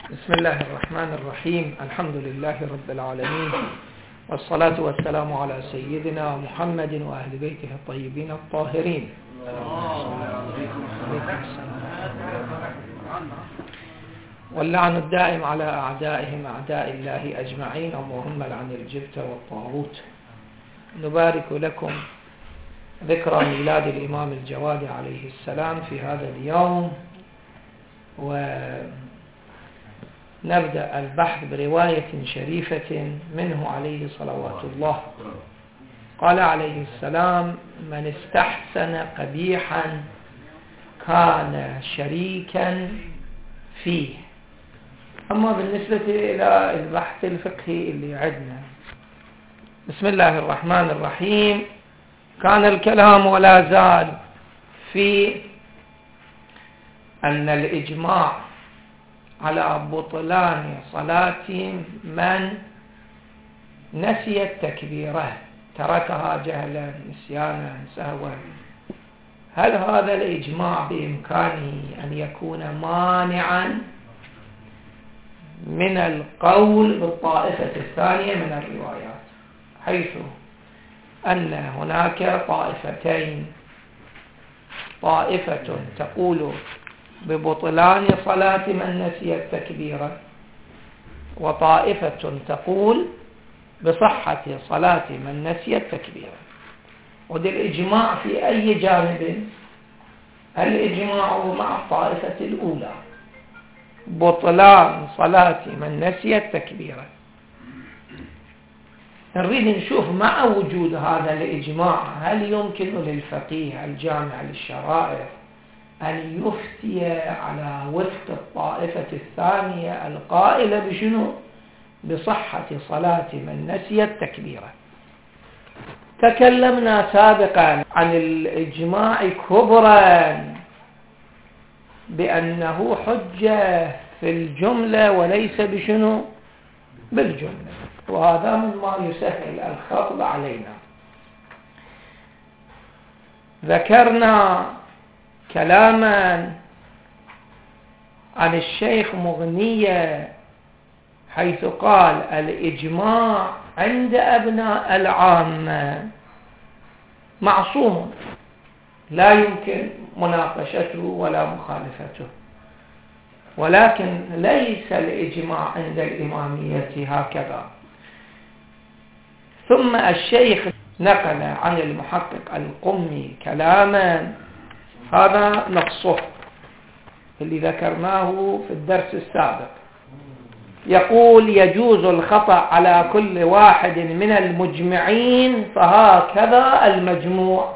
بسم الله الرحمن الرحيم. الحمد لله رب العالمين، والصلاة والسلام على سيدنا محمد وأهل بيته الطيبين الطاهرين. واللعن الدائم على أعدائهم أعداء الله أجمعين، اللهم لعن الجبت والطاغوت. نبارك لكم ذكرى ميلاد الإمام الجواد عليه السلام في هذا اليوم، ونبدأ البحث برواية شريفة منه عليه صلوات الله. قال عليه السلام: من استحسن قبيحا كان شريكا فيه. أما بالنسبة إلى البحث الفقهي اللي عندنا، بسم الله الرحمن الرحيم. كان الكلام ولا زال في أن الإجماع على بطلان صلاة من نسي التكبيرة، تركها جهلا نسيانا سهوا، هل هذا الإجماع بإمكانه أن يكون مانعا من القول بالطائفة الثانية من الروايات، حيث أن هناك طائفتين: طائفة تقول ببطلان صلاة من نسي التكبيرة، وطائفة تقول بصحة صلاة من نسي التكبيرة. وده الإجماع في أي جانب؟ الإجماع مع الطائفة الأولى، بطلان صلاة من نسي التكبيرة. نريد نشوف مع وجود هذا الإجماع هل يمكن للفقيه الجامع للشرائع أن يفتي على وفق الطائفة الثانية القائلة بشنو؟ بصحة صلاة من نسي التكبيرة. تكلمنا سابقا عن الإجماع كبرا بأنه حجة في الجملة وليس بشنو؟ بالجملة، وهذا مما يسهل الخطب علينا. ذكرنا كلاما عن الشيخ مغنية حيث قال: الإجماع عند أبناء العامة معصوم، لا يمكن مناقشته ولا مخالفته، ولكن ليس الإجماع عند الإمامية هكذا. ثم الشيخ نقل عن المحقق القمي كلاما هذا نصه اللي ذكرناه في الدرس السابق، يقول: يجوز الخطأ على كل واحد من المجمعين فهكذا المجموع.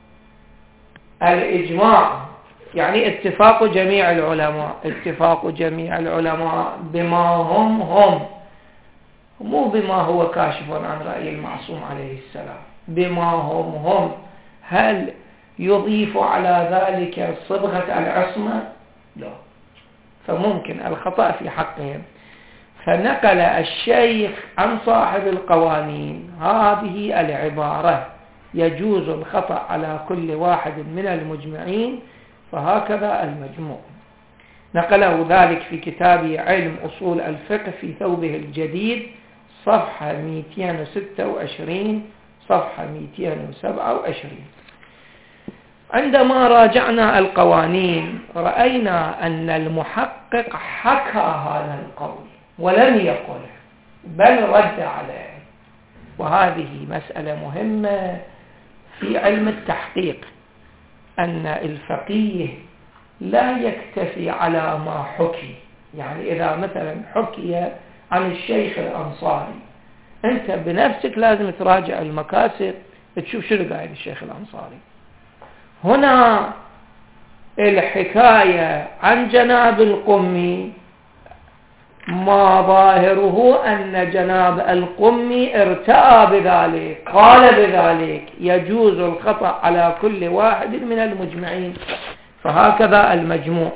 الإجماع يعني اتفاق جميع العلماء، اتفاق جميع العلماء بما هم، مو بما هو كاشف عن رأي المعصوم عليه السلام، بما هم. هل يضيف على ذلك صبغة العصمة؟ لا، فممكن الخطأ في حقهم. فنقل الشيخ عن صاحب القوانين هذه العبارة: يجوز الخطأ على كل واحد من المجمعين فهكذا المجموع. نقله ذلك في كتاب علم أصول الفقه في ثوبه الجديد، صفحة 226 صفحة 227. عندما راجعنا القوانين رأينا أن المحقق حكى هذا القول ولم يقله، بل رد عليه. وهذه مسألة مهمة في علم التحقيق، أن الفقيه لا يكتفي على ما حكي. يعني إذا مثلا حكي عن الشيخ الأنصاري، أنت بنفسك لازم تراجع المكاسب تشوف شنو قايل الشيخ الأنصاري. هنا الحكاية عن جناب القمي ما ظاهره أن جناب القمي ارتأى بذلك، قال بذلك: يجوز الخطأ على كل واحد من المجمعين فهكذا المجموع.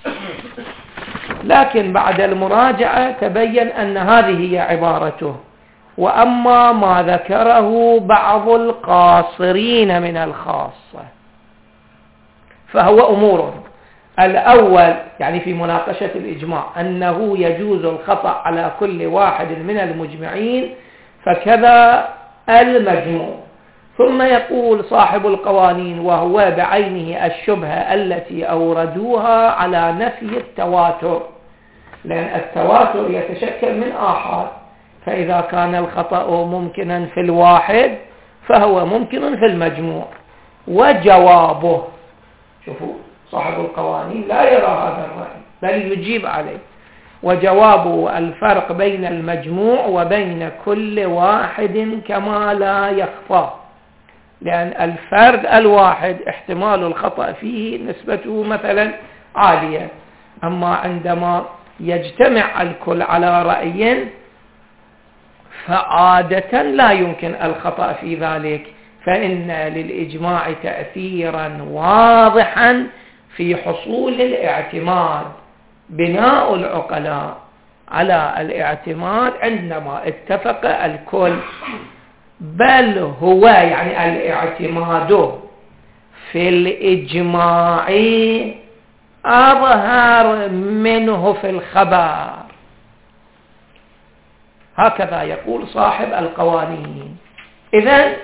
لكن بعد المراجعة تبين أن هذه هي عبارته. وأما ما ذكره بعض القاصرين من الخاصة فهو أمور الأول يعني في مناقشة الإجماع أنه يجوز الخطأ على كل واحد من المجمعين، فكذا المجموع. ثم يقول صاحب القوانين وهو بعينه الشبهة التي أوردوها على نفي التواتر، لأن التواتر يتشكل من آحاد، فإذا كان الخطأ ممكنا في الواحد فهو ممكن في المجموع. وجوابه، شوفوا صاحب القوانين لا يرى هذا الرأي بل يجيب عليه، وجوابه الفرق بين المجموع وبين كل واحد كما لا يخفى، لأن الفرد الواحد احتمال الخطأ فيه نسبته مثلا عالية، أما عندما يجتمع الكل على رأي فعادة لا يمكن الخطأ في ذلك، فإن للإجماع تأثيرا واضحا في حصول الاعتماد. بناء العقلاء على الاعتماد عندما اتفق الكل، بل هو يعني الاعتماد في الإجماع أظهر منه في الخبر. هكذا يقول صاحب القوانين. إذن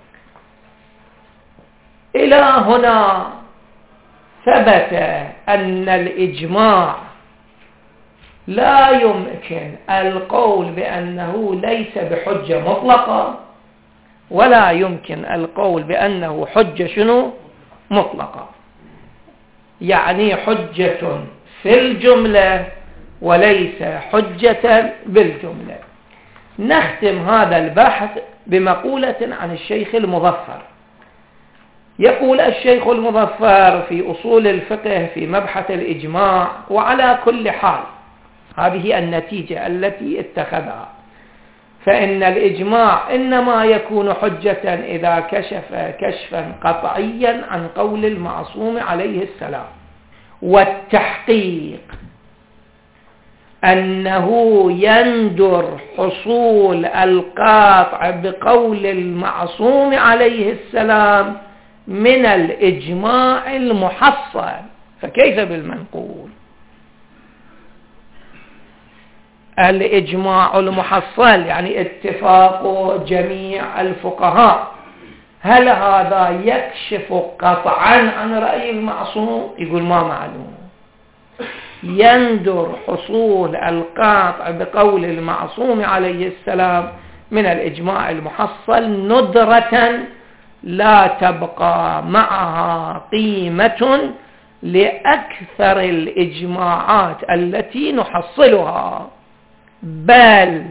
إلى هنا ثبت أن الإجماع لا يمكن القول بأنه ليس بحجة مطلقة، ولا يمكن القول بأنه حجة شنو مطلقة، يعني حجة في الجملة وليس حجة بالجملة. نختم هذا البحث بمقولة عن الشيخ المظفر. يقول الشيخ المظفر في أصول الفقه في مبحث الإجماع: وعلى كل حال هذه النتيجة التي اتخذها، فإن الإجماع إنما يكون حجة إذا كشف كشفا قطعيا عن قول المعصوم عليه السلام، والتحقيق أنه يندر حصول القاطع بقول المعصوم عليه السلام من الإجماع المحصل، فكيف بالمنقول؟ الإجماع المحصل يعني اتفاق جميع الفقهاء، هل هذا يكشف قطعا عن رأي المعصوم؟ يقول ما معلوم. يندر حصول القاطع بقول المعصوم عليه السلام من الإجماع المحصل ندرة لا تبقى معها قيمة لأكثر الإجماعات التي نحصلها، بل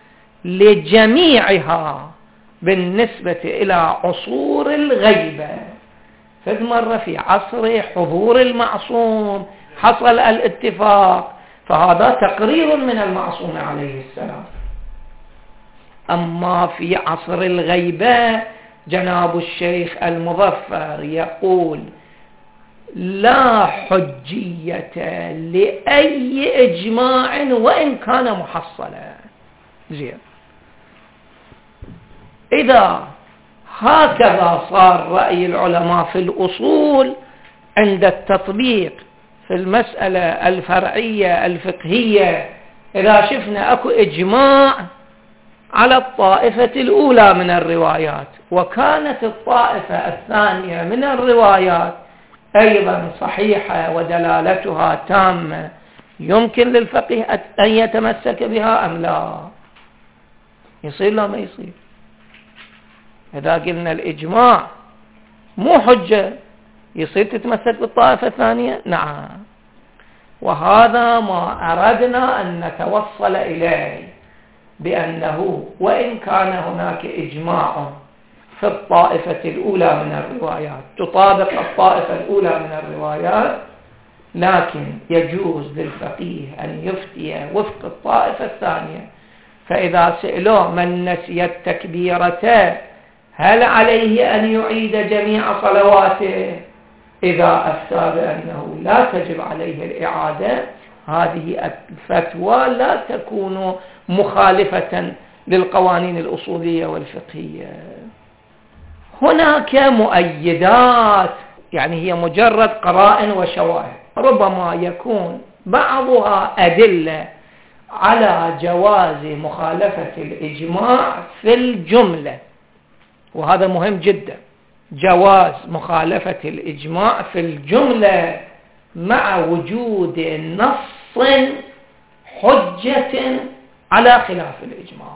لجميعها بالنسبة إلى عصور الغيبة. فد مرة في عصر حضور المعصوم حصل الاتفاق، فهذا تقرير من المعصوم عليه السلام. أما في عصر الغيبة جناب الشيخ المظفر يقول لا حجية لأي إجماع وإن كان محصلا. زين، إذا هكذا صار رأي العلماء في الأصول عند التطبيق في المسألة الفرعية الفقهية، إذا شفنا أكو إجماع على الطائفة الأولى من الروايات، وكانت الطائفة الثانية من الروايات أيضا صحيحة ودلالتها تامة، يمكن للفقيه أن يتمسك بها أم لا؟ يصير لا ما يصير؟ إذا قلنا الإجماع مو حجة يصير تتمسك بالطائفة الثانية؟ نعم. وهذا ما أردنا أن نتوصل إليه، بأنه وإن كان هناك إجماع في الطائفة الأولى من الروايات تطابق الطائفة الأولى من الروايات، لكن يجوز للفقيه أن يفتي وفق الطائفة الثانية. فإذا سئلوه من نسي التكبيرة هل عليه أن يعيد جميع صلواته؟ إذا أفتى بأنه لا تجب عليه الإعادة، هذه الفتوى لا تكون مخالفة للقوانين الأصولية والفقهية. هناك مؤيدات، يعني هي مجرد قرائن وشواهد. ربما يكون بعضها أدلة على جواز مخالفة الإجماع في الجملة، وهذا مهم جدا، جواز مخالفة الإجماع في الجملة مع وجود نص حجة على خلاف الإجماع.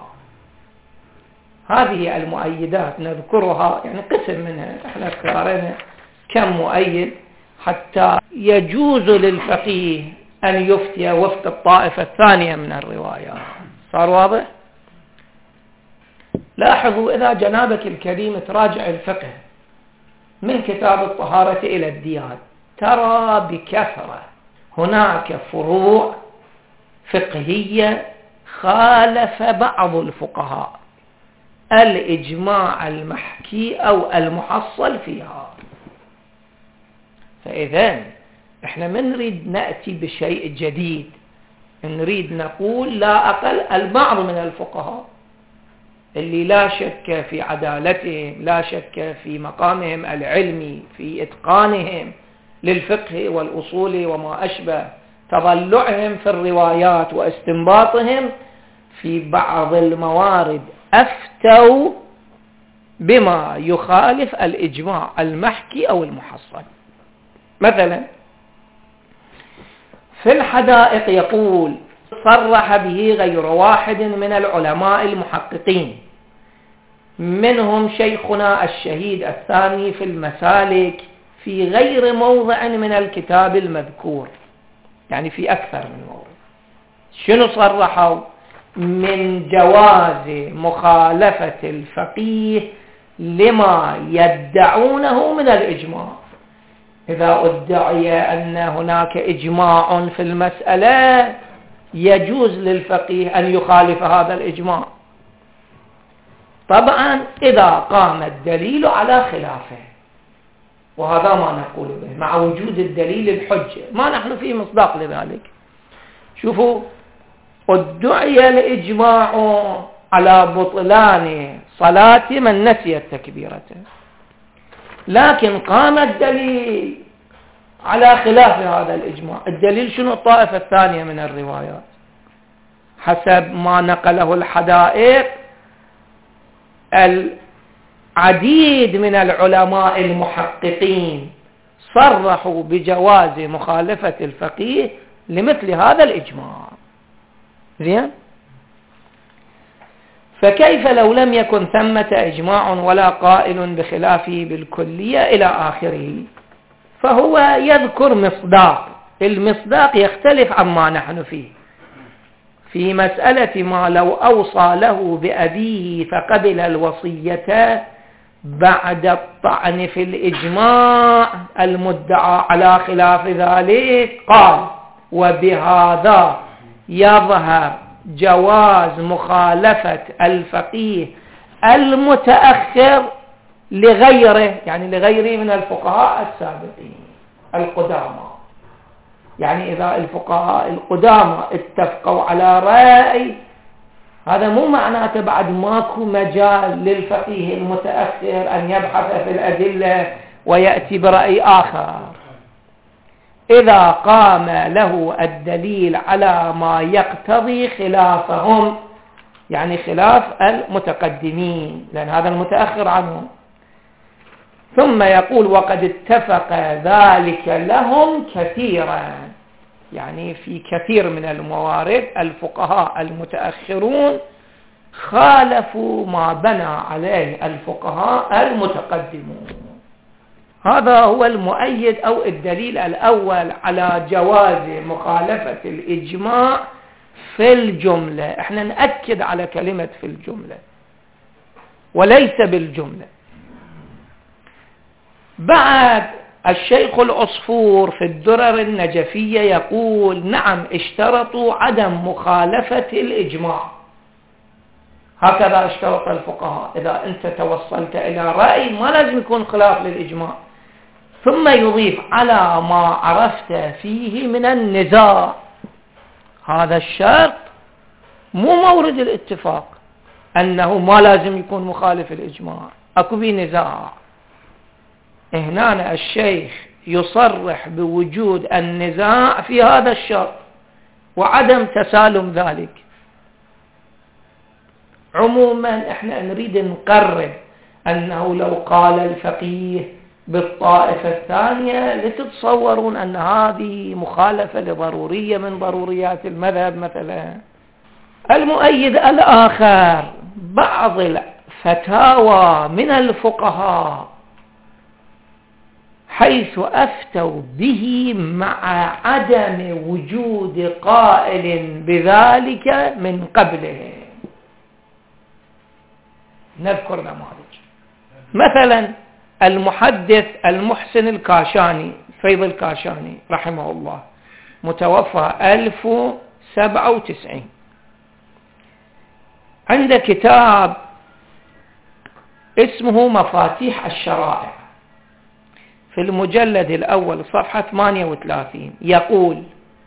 هذه المؤيدات نذكرها، يعني قسم منها، احنا اختارنا كم مؤيد حتى يجوز للفقيه أن يفتي وفق الطائفة الثانية من الروايات. صار واضح؟ لاحظوا إذا جنابك الكريم تراجع الفقه من كتاب الطهارة إلى الديان، ترى بكثرة هناك فروع فقهية خالف بعض الفقهاء الإجماع المحكي أو المحصل فيها. فإذا احنا من نريد نأتي بشيء جديد، نريد نقول لا أقل البعض من الفقهاء اللي لا شك في عدالتهم، لا شك في مقامهم العلمي، في إتقانهم للفقه والأصول وما أشبه، تضلعهم في الروايات واستنباطهم في بعض الموارد أفتوا بما يخالف الإجماع المحكي أو المحصل. مثلا في الحدائق يقول صرح به غير واحد من العلماء المحققين، منهم شيخنا الشهيد الثاني في المسالك، في غير موضع من الكتاب المذكور، يعني في أكثر من موضع. شنو صرحوا؟ من جواز مخالفة الفقيه لما يدعونه من الإجماع. إذا ادعي أن هناك إجماع في المسألة يجوز للفقيه أن يخالف هذا الإجماع، طبعا إذا قام الدليل على خلافه، وهذا ما نقول به مع وجود الدليل الحجة، ما نحن فيه مصداق لذلك. شوفوا، ادعي الإجماع على بطلان صلاة من نسي التكبيرة، لكن قام الدليل على خلاف هذا الإجماع. الدليل شنو؟ الطائفة الثانية من الروايات حسب ما نقله الحدائق. العديد من العلماء المحققين صرحوا بجواز مخالفة الفقيه لمثل هذا الإجماع. زين؟ فكيف لو لم يكن ثمة إجماع ولا قائل بخلافه بالكلية إلى آخره؟ فهو يذكر مصداق، المصداق يختلف عما نحن فيه في مسألة ما لو أوصى له بأبيه فقبل الوصية بعد الطعن في الإجماع المدعى على خلاف ذلك. قال: وبهذا يظهر جواز مخالفة الفقيه المتأخر لغيره، يعني لغيره من الفقهاء السابقين القدامى. يعني إذا الفقهاء القدامى اتفقوا على رأي، هذا مو معناته بعد ماكو مجال للفقيه المتأخر أن يبحث في الأدلة ويأتي برأي آخر. إذا قام له الدليل على ما يقتضي خلافهم، يعني خلاف المتقدمين، لأن هذا المتأخر عنهم. ثم يقول: وقد اتفق ذلك لهم كثيرا، يعني في كثير من الموارد الفقهاء المتأخرون خالفوا ما بنى عليه الفقهاء المتقدمون. هذا هو المؤيد أو الدليل الأول على جواز مخالفة الإجماع في الجملة. احنا نأكد على كلمة في الجملة وليس بالجملة. بعد الشيخ العصفور في الدرر النجفية يقول: نعم، اشترطوا عدم مخالفة الإجماع، هكذا اشترط الفقهاء. إذا أنت توصلت إلى رأي ما لازم يكون خلاف للإجماع. ثم يضيف: على ما عرفت فيه من النزاع. هذا الشرط مو مورد الاتفاق أنه ما لازم يكون مخالف الإجماع، أكو به نزاع. هنا الشيخ يصرح بوجود النزاع في هذا الشرط وعدم تسالم ذلك. عموما احنا نريد نقرب أنه لو قال الفقيه بالطائفة الثانية لتتصورون أن هذه مخالفة لضرورية من ضروريات المذهب مثلا. المؤيد الآخر بعض الفتاوى من الفقهاء حيث أفتوا به مع عدم وجود قائل بذلك من قبله. نذكر نماذج. مثلا المحدث المحسن الكاشاني، فيض الكاشاني رحمه الله، متوفى 1097، عنده كتاب اسمه مفاتيح الشرائع، في المجلد الأول صفحة 38 يقول: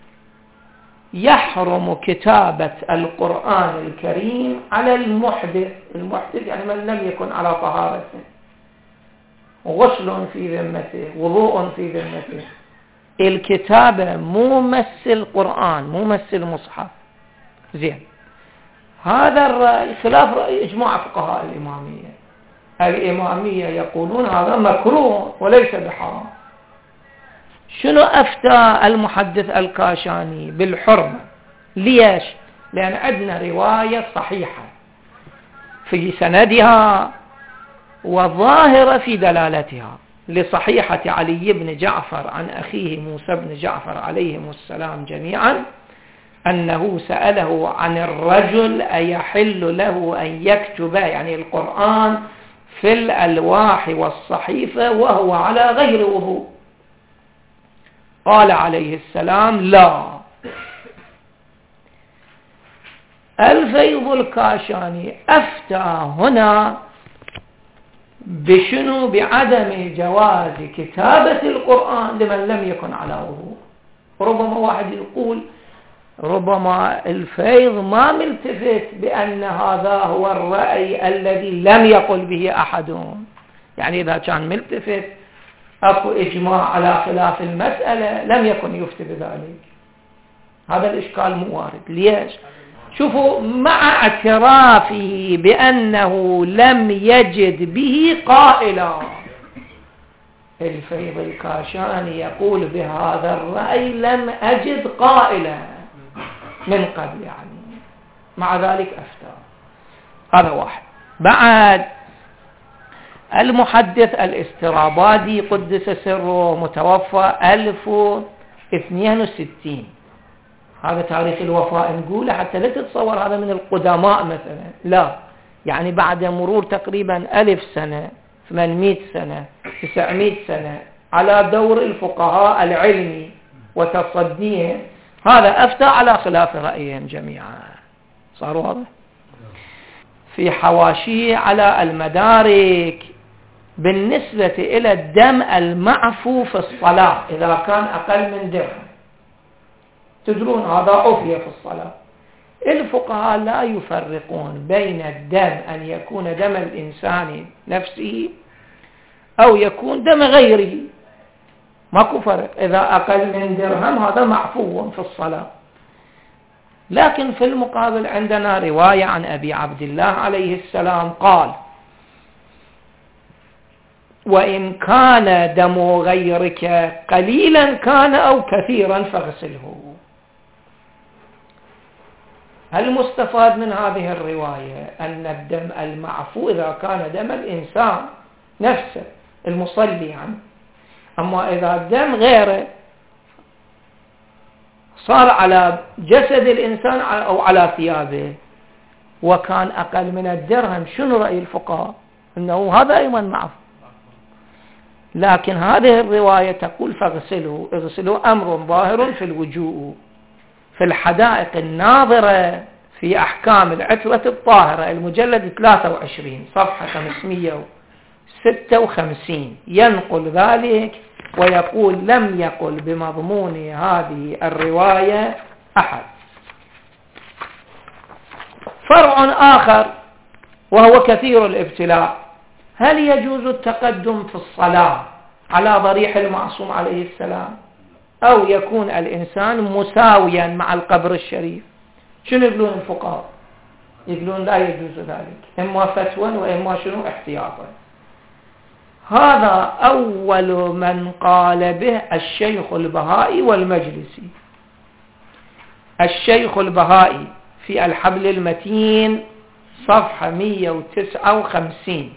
يحرم كتابة القرآن الكريم على المحدث. المحدث يعني من لم يكن على طهارته، غسل في ذمته، وضوء في ذمته. الكتابة مو مثل قرآن، مو مثل مصحف. زين، هذا الرأي خلاف رأي إجماع فقهاء الإمامية. الإمامية يقولون هذا مكروه وليس بحرام. شنو أفتى المحدث الكاشاني؟ بالحرمة. ليش؟ لأن عندنا رواية صحيحة في سندها وظاهرة في دلالتها لصحيحة علي بن جعفر عن أخيه موسى بن جعفر عليهم السلام جميعا أنه سأله عن الرجل أيحل له أن يكتب يعني القرآن في الألواح والصحيفة وهو على غير وضوء؟ قال عليه السلام: لا. الفيض الكاشاني أفتى هنا بشنو؟ بعدم جواز كتابة القرآن لمن لم يكن على وضوء. ربما واحد يقول ربما الفيض ما ملتفت بأن هذا هو الرأي الذي لم يقل به أحد، يعني إذا كان ملتفت أكو إجماع على خلاف المسألة لم يكن يفتي بذلك. هذا الإشكال مو وارد. ليش؟ شوفوا، مع اعترافه بأنه لم يجد به قائلا. الفيض الكاشاني يقول بهذا الرأي لم أجد قائلا من قبل، يعني مع ذلك أفتى. هذا واحد. بعد المحدث الاسترابادي قدس سره متوفى 1062، هذا تاريخ الوفاة نقوله حتى لا تتصور هذا من القدماء مثلا، لا، يعني بعد مرور تقريبا 1000 سنة، 800 سنة، 900 سنة على دور الفقهاء العلمي وتصديهم، هذا أفتى على خلاف رأيهم جميعا. صار واضح؟ في حواشيه على المدارك بالنسبة إلى الدم المعفو في الصلاة إذا كان أقل من درهم، تدرون هذا عفية في الصلاة. الفقهاء لا يفرقون بين الدم أن يكون دم الإنسان نفسه أو يكون دم غيره، ماكو فرق. إذا أقل من درهم هذا معفو في الصلاة. لكن في المقابل عندنا رواية عن أبي عبد الله عليه السلام قال: وإن كان دم غيرك قليلا كان أو كثيرا فاغسله. هل مستفاد من هذه الرواية أن الدم المعفو إذا كان دم الإنسان نفسه المصلي عنه، أما إذا الدم غيره صار على جسد الإنسان أو على ثيابه وكان أقل من الدرهم، شنو رأي الفقهاء؟ أنه هذا أيضا معفو. لكن هذه الرواية تقول فاغسله. اغسله أمر ظاهر في الوجوء. في الحدائق الناظرة في أحكام العترة الطاهرة المجلد 23 صفحة 556 ينقل ذلك ويقول: لم يقل بمضمون هذه الرواية أحد. فرع آخر وهو كثير الابتلاء: هل يجوز التقدم في الصلاة على ضريح المعصوم عليه السلام، أو يكون الإنسان مساويا مع القبر الشريف. شنو يقولون الفقهاء؟ يقولون لا يجوز ذلك، إما فتوى وإما شنو احتياطا. هذا أول من قال به الشيخ البهائي والمجلسي. الشيخ البهائي في الحبل المتين صفحة 159.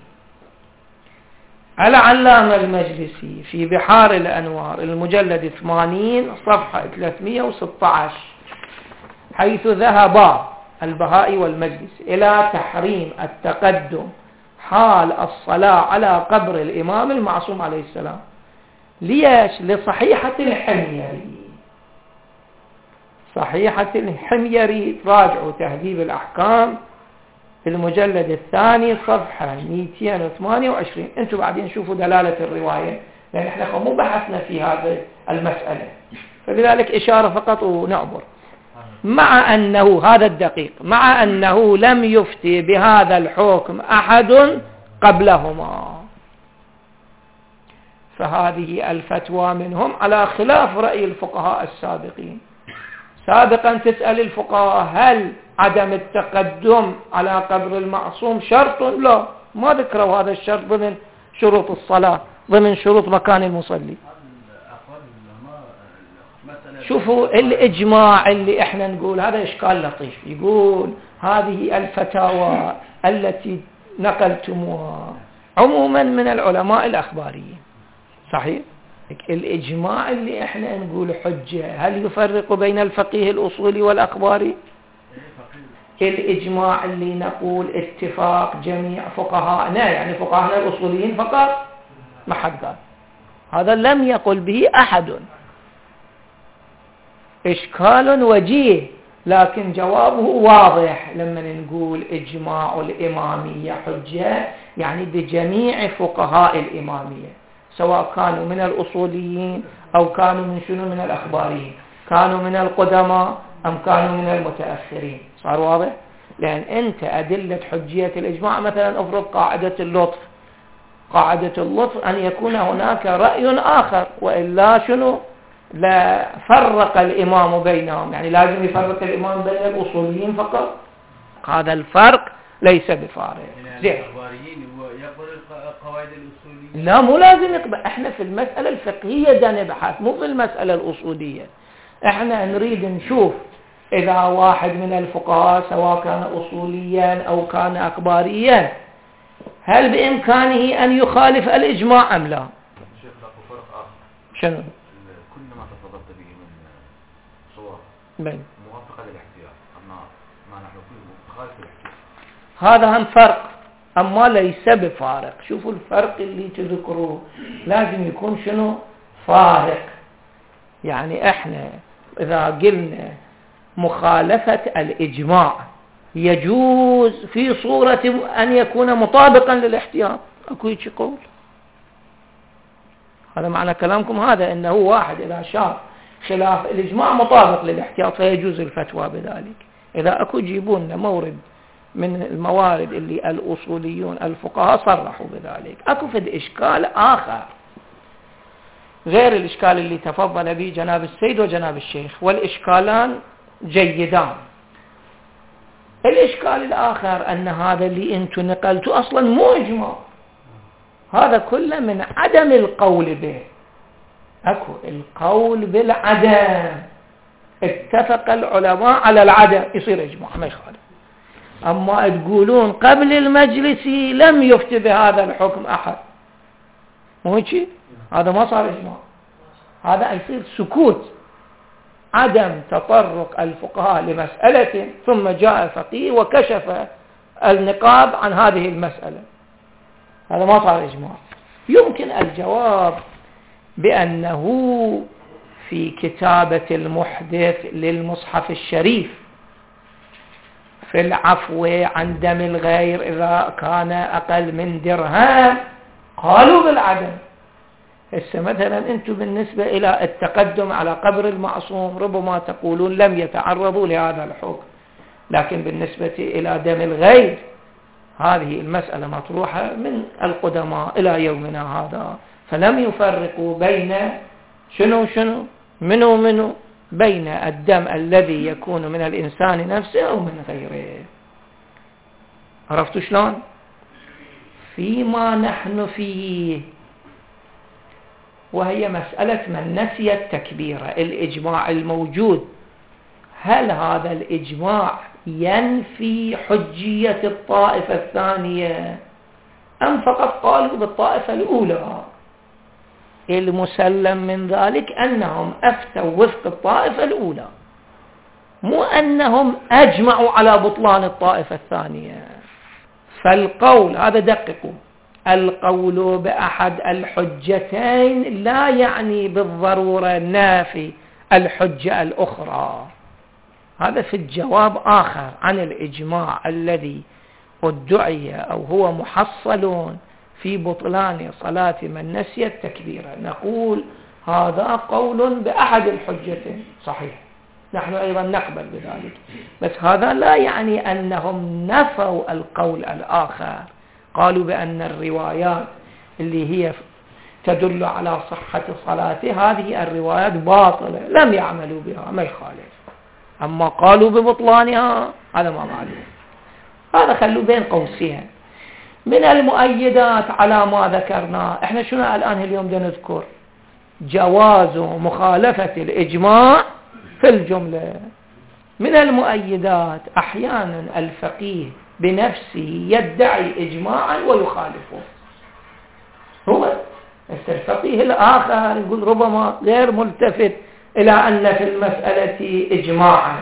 العلامة المجلسي في بحار الأنوار المجلد 80 صفحة 316، حيث ذهبا البهائي والمجلسي إلى تحريم التقدم حال الصلاة على قبر الإمام المعصوم عليه السلام. ليش؟ لصحيحة الحميري. صحيحة الحميري راجعوا تهذيب الأحكام في المجلد الثاني صفحة 228. انتم بعدين شوفوا دلالة الرواية، لأن احنا مو بحثنا في هذه المسألة، فلذلك إشارة فقط ونعبر. مع أنه هذا الدقيق، مع أنه لم يفتي بهذا الحكم أحد قبلهما، فهذه الفتوى منهم على خلاف رأي الفقهاء السابقين. سابقا تسأل الفقهاء هل عدم التقدم على قبر المعصوم شرط؟ لا، ما ذكروا هذا الشرط ضمن شروط الصلاة، ضمن شروط مكان المصلي. شوفوا الإجماع اللي احنا نقول هذا إشكال لطيف، يقول هذه الفتاوى التي نقلتموها عموما من العلماء الأخباريين، صحيح؟ الإجماع اللي احنا نقول حجة، هل يفرق بين الفقيه الأصولي والأخباري؟ الإجماع اللي نقول اتفاق جميع فقهاءنا، يعني فقهاءنا الأصوليين فقط، ما حد قال هذا، لم يقل به أحد. إشكال وجيه، لكن جوابه واضح. لما نقول إجماع الإمامية حجة يعني بجميع فقهاء الإمامية، سواء كانوا من الأصوليين أو كانوا من شنو، من الأخباريين، كانوا من القدماء أم كانوا من المتأخرين. صار واضح؟ لأن أنت أدلة حجية الإجماع مثلا افرض قاعدة اللطف، قاعدة اللطف أن يكون هناك رأي آخر، وإلا شنو، لا فرق الإمام بينهم، يعني لازم يفرق الإمام بين الأصوليين فقط. هذا الفرق ليس بفارق. زين، القواعد الأصولية لا مو لازم يقبل. احنا في المسألة الفقهية دا نبحث، مو في المسألة الأصولية. احنا نريد نشوف إذا واحد من الفقهاء سواء كان أصوليا أو كان أخباريا هل بإمكانه أن يخالف الإجماع أم لا. شيخ له فرق آخر. شنو؟ كل ما تفضلت به من صور موافقة للاحتياط، أما ما نحن فيه مخالف الاحتياط، هذا هم فرق، أما ليس بفارق. شوفوا الفرق اللي تذكروه لازم يكون شنو، فارق. يعني احنا إذا قلنا مخالفة الإجماع يجوز في صورة أن يكون مطابقا للاحتياط، أكو هيك قول. هذا معنى كلامكم هذا، أنه واحد إذا شاف خلاف الإجماع مطابق للاحتياط فيجوز الفتوى بذلك. إذا أكو جيبون مورد من الموارد اللي الأصوليون الفقهاء صرحوا بذلك. أكو في إشكال آخر غير الإشكال اللي تفضل به جناب السيد وجناب الشيخ، والإشكالان جيدان. الإشكال الآخر أن هذا اللي أنتم نقلتوا أصلا مو إجماع، هذا كله من عدم القول به. أكو القول بالعدم، اتفق العلماء على العدم يصير إجماع ما يخالف. أما تقولون قبل المجلس لم يفتي بهذا الحكم أحد، مو هيك؟ هذا ما صار إجماع، هذا يصير سكوت، عدم تطرق الفقهاء لمسألة ثم جاء فقيه وكشف النقاب عن هذه المسألة، هذا ما صار إجماع. يمكن الجواب بأنه في كتابة المحدث للمصحف الشريف في العفو عن دم الغير إذا كان أقل من درهم قالوا بالعدم. هسه مثلا أنتم بالنسبة إلى التقدم على قبر المعصوم ربما تقولون لم يتعرضوا لهذا الحكم، لكن بالنسبة إلى دم الغير هذه المسألة مطروحة من القدماء إلى يومنا هذا، فلم يفرقوا بين شنو منه بين الدم الذي يكون من الإنسان نفسه أو من غيره. عرفتوا شلون؟ فيما نحن فيه، وهي مسألة من نسي التكبيرة، الإجماع الموجود، هل هذا الإجماع ينفي حجية الطائفة الثانية أم فقط قالوا بالطائفة الأولى؟ المسلم من ذلك أنهم أفتوا وفق الطائفة الأولى، مو أنهم أجمعوا على بطلان الطائفة الثانية. فالقول هذا دققوا، القول بأحد الحجتين لا يعني بالضرورة نافي الحجة الأخرى. هذا في الجواب آخر عن الإجماع الذي ادعي أو هو محصل في بطلان صلاة من نسي التكبيرة. نقول هذا قول بأحد الحجتين صحيح، نحن أيضا نقبل بذلك، بس هذا لا يعني أنهم نفوا القول الآخر، قالوا بأن الروايات اللي هي تدل على صحة صلاته هذه الروايات باطلة، لم يعملوا بها، ما يخالف. أما قالوا ببطلانها هذا ما معلوم. هذا خلوا بين قوسين. من المؤيدات على ما ذكرنا، احنا شنو الآن اليوم نذكر؟ جواز مخالفة الإجماع في الجملة. من المؤيدات أحيانا الفقيه بنفسه يدعي إجماعا ويخالفه. هو الفقيه الآخر يقول ربما غير ملتفت إلى أن في المسألة إجماعا.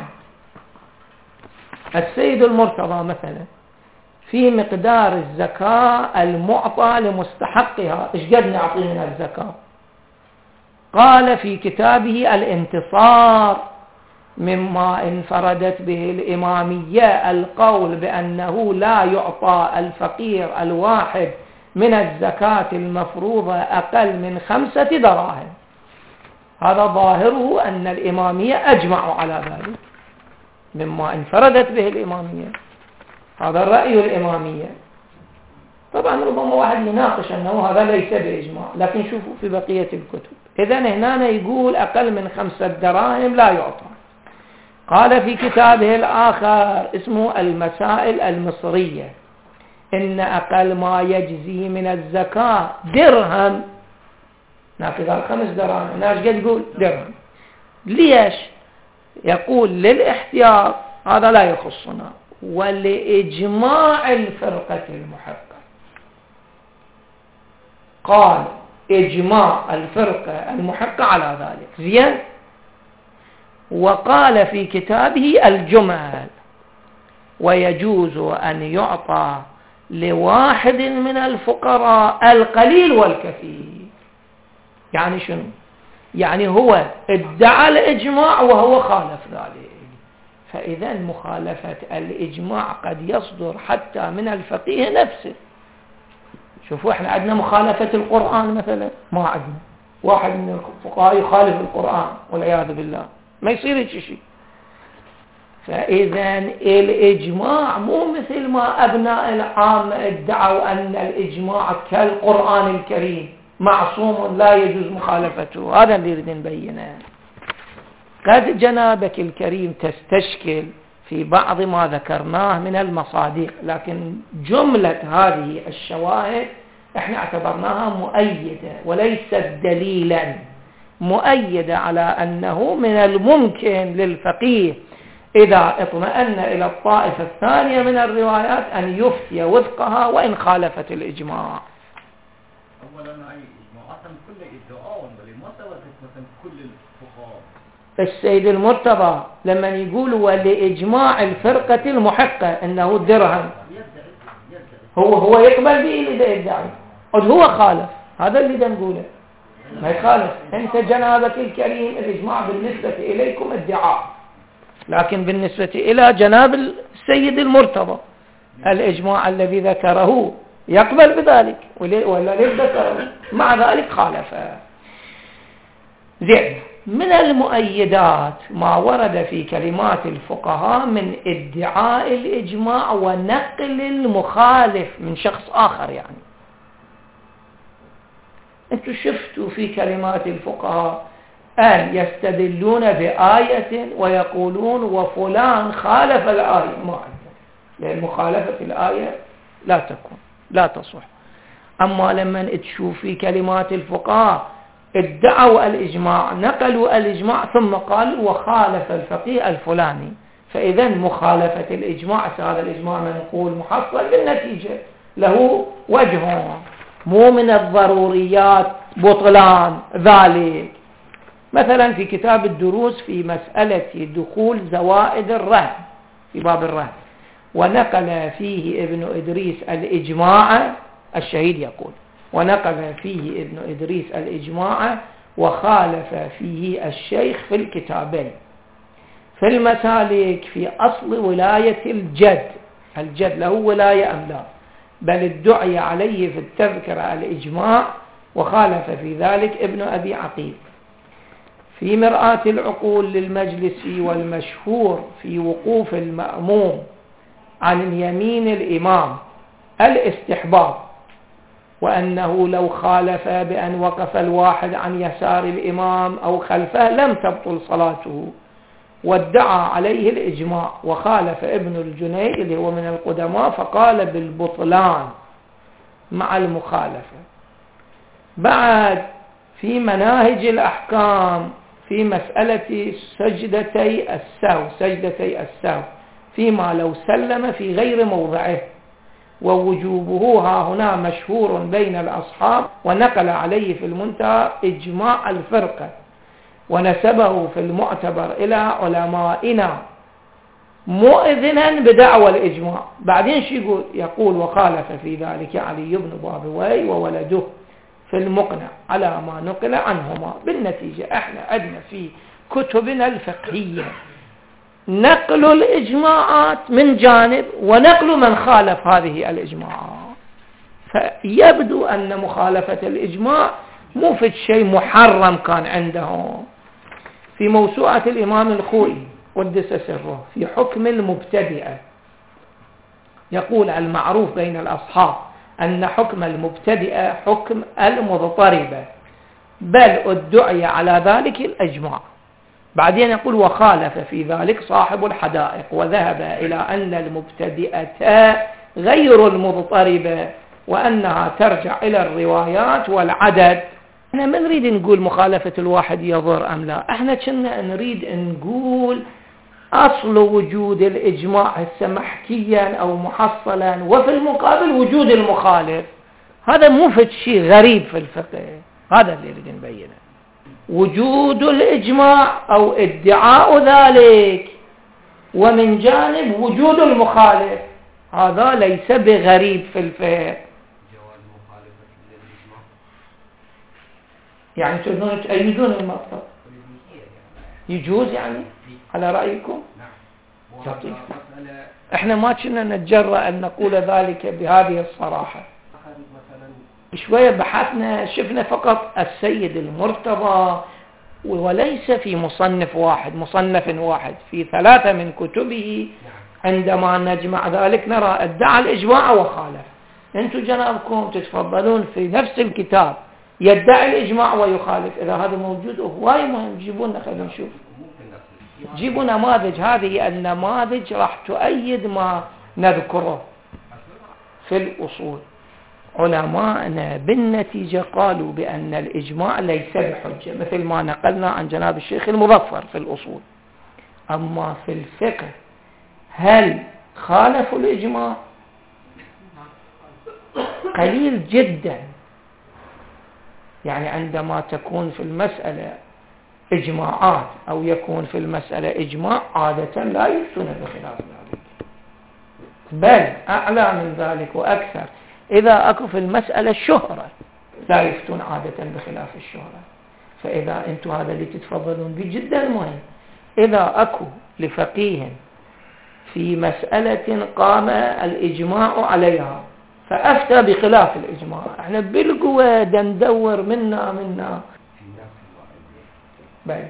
السيد المرتضى مثلا في مقدار الزكاة المعطى لمستحقها، إيش قد نعطي من الزكاة؟ قال في كتابه الانتصار مما انفردت به الإمامية القول بأنه لا يعطى الفقير الواحد من الزكاة المفروضة أقل من 5 دراهم. هذا ظاهره أن الإمامية أجمعوا على ذلك مما انفردت به الإمامية، هذا الرأي الإمامية. طبعا ربما واحد يناقش أنه هذا ليس بإجماع، لكن شوفوا في بقية الكتب. إذن هنا يقول أقل من 5 دراهم لا يعطى. قال في كتابه الآخر اسمه المسائل المصرية إن أقل ما يجزي من الزكاة درهم. ناقض 5 دراهم، ناس قد يقول درهم. ليش؟ يقول للاحتياط، هذا لا يخصنا، ولإجماع الفرقة المحقة. قال إجماع الفرقة المحقة على ذلك، زين. وقال في كتابه الجمل ويجوز أن يعطى لواحد من الفقراء القليل والكثير. يعني شنو؟ يعني هو ادعى الإجماع وهو خالف ذلك. فإذا مخالفة الإجماع قد يصدر حتى من الفقيه نفسه. شوفوا احنا عندنا مخالفة القرآن مثلا، ما عندنا واحد من الفقهاء يخالف القرآن والعياذ بالله، ما يصير شيء. فإذا الإجماع مو مثل ما أبناء العامة ادعوا أن الإجماع كالقرآن الكريم معصوم لا يجوز مخالفته. هذا اللي يريد نبينه. قد جنابك الكريم تستشكل في بعض ما ذكرناه من المصادق، لكن جملة هذه الشواهد احنا اعتبرناها مؤيدة وليست دليلا، مؤيدة على أنه من الممكن للفقيه إذا اطمأن إلى الطائفة الثانية من الروايات أن يفتي وفقها وإن خالفت الإجماع. أولا أي إجماعات كل إدعاء ولما ثبتت مثلا كل الفقهاء. السيد المرتضى لما يقول ولإجماع الفرقة المحقة أنه درهم، هو يقبل به إذا يدعي، هو خالف. هذا اللي نقوله، ما يخالف. أنت جنابك الكريم الإجماع بالنسبة إليكم ادعاء، لكن بالنسبة إلى جناب السيد المرتضى الإجماع الذي ذكره يقبل بذلك ولا ليس ذكره، مع ذلك خالفه. زين. من المؤيدات ما ورد في كلمات الفقهاء من ادعاء الإجماع ونقل المخالف من شخص آخر. يعني أنتم شفتوا في كلمات الفقهاء أن يستدلون بآية ويقولون وفلان خالف الآية، ما عندنا، لأن مخالفة الآية لا تصح. أما لما تشوف في كلمات الفقهاء ادعوا الإجماع، نقلوا الإجماع ثم قالوا وخالف الفقيه الفلاني، فإذا مخالفة الإجماع هذا الإجماع منقول محصل بالنتيجة له وجه، مو من الضروريات بطلان ذلك. مثلا في كتاب الدروس في مسألة دخول زوائد الرهن في باب الرهن، ونقل فيه ابن إدريس الإجماع، الشهيد يقول ونقل فيه ابن إدريس الإجماع وخالف فيه الشيخ في الكتابين. في المسالك في أصل ولاية الجد له ولاية أم لا، بل ادعي عليه في التذكرة الإجماع وخالف في ذلك ابن أبي عقيل. في مرآة العقول للمجلسي والمشهور في وقوف المأموم عن يمين الإمام الاستحباب، وأنه لو خالف بأن وقف الواحد عن يسار الإمام أو خلفه لم تبطل صلاته، وادعى عليه الإجماع، وخالف ابن الجنيد اللي هو من القدماء فقال بالبطلان مع المخالفة. بعد في مناهج الأحكام في مسألة سجدتي السهو فيما لو سلم في غير موضعه، ووجوبه ها هنا مشهور بين الأصحاب، ونقل عليه في المنتهى إجماع الفرقة، ونسبه في المعتبر إلى علمائنا مؤذنا بدعوى الإجماع. بعدين شو يقول وخالف في ذلك علي بن بابوي وولده في المقنع على ما نقل عنهما. بالنتيجة احنا عندنا في كتبنا الفقهية نقل الإجماعات من جانب ونقل من خالف هذه الإجماعات، فيبدو أن مخالفة الإجماع مو في شيء محرم كان عندهم. في موسوعة الإمام الخوئي قدس سره في حكم المبتدئة يقول المعروف بين الأصحاب أن حكم المبتدئة حكم المضطربة، بل ادعي على ذلك الإجماع. بعدين يقول وخالف في ذلك صاحب الحدائق، وذهب إلى أن المبتدئة غير المضطربة وأنها ترجع إلى الروايات والعدد. احنا ما نريد نقول مخالفة الواحد يضر أم لا، احنا كنا نريد نقول أصل وجود الإجماع محكيا أو محصلا، وفي المقابل وجود المخالف. هذا مو في شيء غريب في الفقه، هذا اللي نريد نبينه. وجود الإجماع أو ادعاء ذلك، ومن جانب وجود المخالف، هذا ليس بغريب في الفقه. يعني تؤيدون المطلب يجوز يعني على رأيكم؟ لطيف. احنا ما كنا نتجرأ أن نقول ذلك بهذه الصراحة. شوية بحثنا شفنا فقط السيد المرتضى، وليس في مصنف واحد في 3 من كتبه. عندما نجمع ذلك نرى ادعى الإجماع وخالف. انتم جنابكم تتفضلون في نفس الكتاب يدعي الإجماع ويخالف. إذا هذا موجود هواي مهم، جيبونا خلينا نشوف، جيبوا نماذج. هذه النماذج راح تؤيد ما نذكره في الأصول. علماءنا بالنتيجة قالوا بأن الإجماع ليس بحجة، مثل ما نقلنا عن جناب الشيخ المظفر في الأصول. أما في الفقه هل خالفوا الإجماع؟ قليل جدا. يعني عندما تكون في المسألة إجماعات أو يكون في المسألة إجماع عادة لا يفتون بخلاف ذلك، بل أعلى من ذلك وأكثر. إذا أكو في المسألة الشهرة لا يفتون عادة بخلاف الشهرة. فإذا أنتم هذا اللي تتفضلون به جدا مهم. إذا أكو لفقيه في مسألة قام الإجماع عليها فأفتى بخلاف الإجماع، احنا بالقوة ندور منا بل.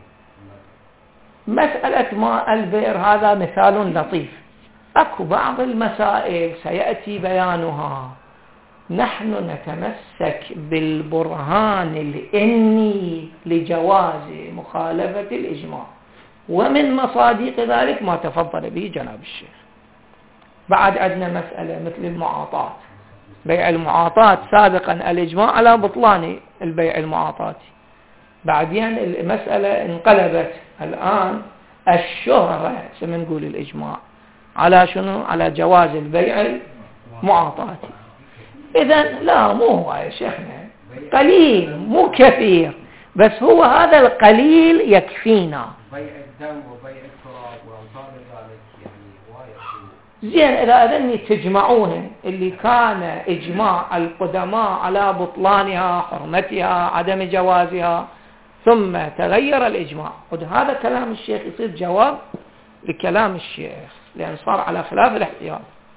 مسألة ماء البئر هذا مثال لطيف. أكو بعض المسائل سيأتي بيانها نحن نتمسك بالبرهان الإني لجواز مخالفة الإجماع، ومن مصادق ذلك ما تفضل به جناب الشيخ. بعد عندنا مسألة مثل المعاطاة، بيع المعاطاة سابقا الإجماع على بطلان البيع المعاطاتي، بعدين المسألة انقلبت الآن الشهرة سنقول الإجماع على شنو؟ على جواز البيع المعاطاتي. إذن لا، مو هو يا شيخنا، قليل مو كثير، بس هو هذا القليل يكفينا. بيع الدم وبيع التراب وأمثال ذلك يعني زين، إذا أذني تجمعونه اللي كان إجماع القدماء على بطلانها، حرمتها، عدم جوازها، ثم تغير الإجماع، هذا كلام الشيخ يصير جواب لكلام الشيخ، لأن صار على خلاف الاحتياط.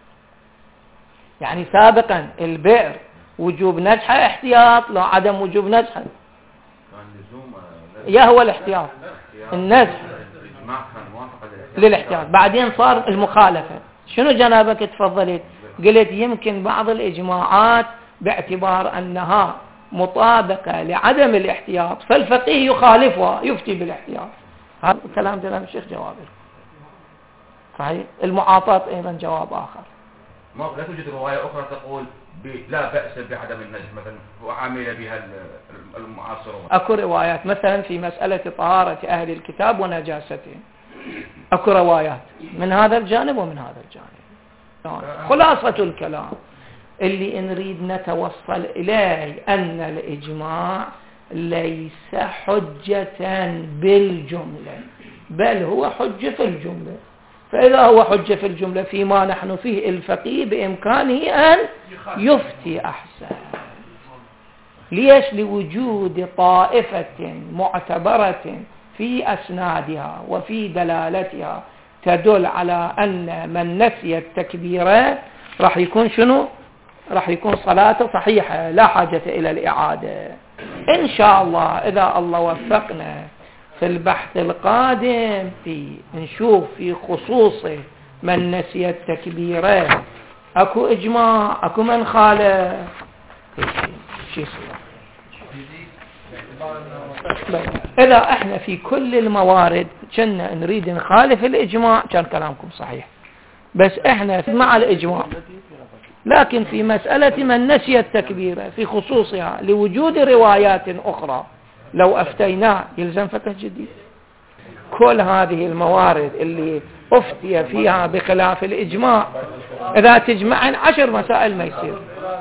يعني سابقا البئر وجوب نزحة احتياط، لا عدم وجوب نزحة، يا هو الاحتياط النزح للاحتياط، بعدين صار المخالفة. شنو جنابك تفضلت؟ قلت يمكن بعض الإجماعات باعتبار أنها مطابقة لعدم الاحتياط فالفقيه يخالفها يفتي بالاحتياط. هذا كلام جناب الشيخ جوابه صحيح. المعاطاة أيضا جواب آخر. ما لا توجد رواية أخرى تقول لا بأس بعدم النجم مثلا وعامل بها المعاصرون؟ أكو روايات مثلا في مسألة طهارة أهل الكتاب ونجاستهم، أكو روايات من هذا الجانب ومن هذا الجانب. خلاصة الكلام اللي نريد نتوصل إليه أن الإجماع ليس حجة بالجملة، بل هو حجة في الجملة. فإذا هو حجة في الجملة فيما نحن فيه، الفقيه بإمكانه أن يفتي أحسن. ليش؟ لوجود طائفة معتبرة في أسنادها وفي دلالتها تدل على أن من نسي التكبيرة راح يكون شنو؟ راح يكون صلاته صحيحة لا حاجة إلى الإعادة. إن شاء الله إذا الله وفقنا في البحث القادم نشوف في خصوص من نسي التكبيرة أكو إجماع، أكو من خالف، شيء صلاة. إذا احنا في كل الموارد كنا نريد نخالف الإجماع كان كلامكم صحيح، بس احنا مع الإجماع، لكن في مسألة من نسي التكبيرة في خصوصها لوجود روايات أخرى لو أفتيناه يلزم فتح جديد. كل هذه الموارد اللي أفتي فيها بخلاف الإجماع إذا تجمعن 10 مسائل ما يصير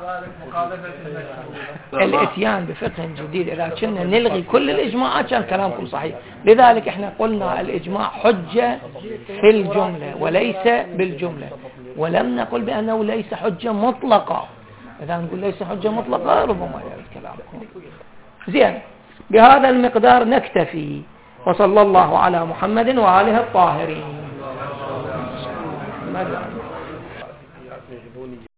الاتيان بفقه جديد. إذا كنا نلغي كل الإجماعات كان كلامكم صحيح. لذلك احنا قلنا الإجماع حجة في الجملة وليس بالجملة، ولم نقل بأنه ليس حجة مطلقة. إذا نقول ليس حجة مطلقة ربما يرد كلامكم. زين، بهذا المقدار نكتفي، وصلى الله على محمد وآله الطاهرين.